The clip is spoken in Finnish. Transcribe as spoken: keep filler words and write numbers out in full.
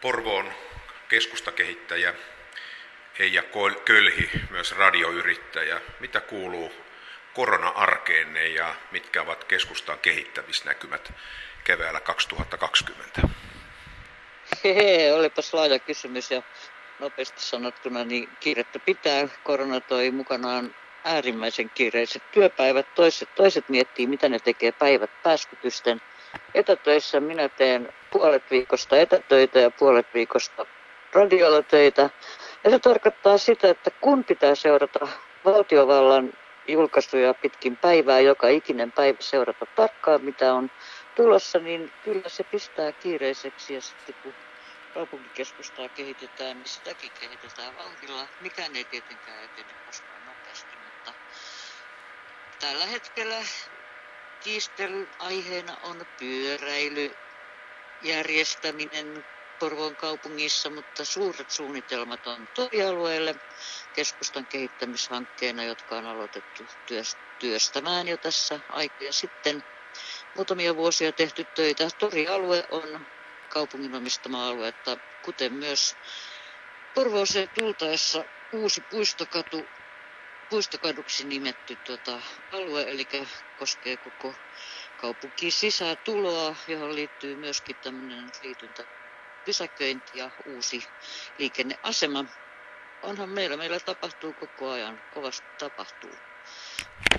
Porvoon keskustakehittäjä Eija Kölhi, myös radioyrittäjä. Mitä kuuluu korona-arkeenne ja mitkä ovat keskustan kehittämisnäkymät keväällä kaksituhattakaksikymmentä? Hehe, olipas laaja kysymys ja nopeasti sanottuna, niin kiirettä pitää. Korona toi mukanaan äärimmäisen kiireiset työpäivät. Toiset, toiset miettii, mitä ne tekee päivät pääskytysten. Etätöissä minä teen puolet viikosta etätöitä ja puolet viikosta radiolla töitä. Ja se tarkoittaa sitä, että kun pitää seurata valtiovallan julkaisuja pitkin päivää, joka ikinen päivä seurata tarkkaan, mitä on tulossa, niin kyllä se pistää kiireiseksi. Ja sitten kun kaupunkikeskustaa kehitetään, niin sitäkin kehitetään vauhdilla. Mikään ei tietenkään etene koskaan nopeasti, mutta tällä hetkellä kiistelyn aiheena on pyöräily, järjestäminen Porvoon kaupungissa, mutta suuret suunnitelmat on torialueelle keskustan kehittämishankkeena, jotka on aloitettu työstämään jo tässä aikoja sitten. Muutamia vuosia tehty töitä. Torialue on kaupungin omistama aluetta, kuten myös Porvooseen tultaessa uusi puistokatu, puistokaduksi nimetty tuota alue, eli koskee koko kaupunkiin sisätuloa, johon liittyy myöskin tämmöinen liityntä pysäköinti ja uusi liikenneasema. Onhan meillä, meillä tapahtuu koko ajan, kovasti tapahtuu.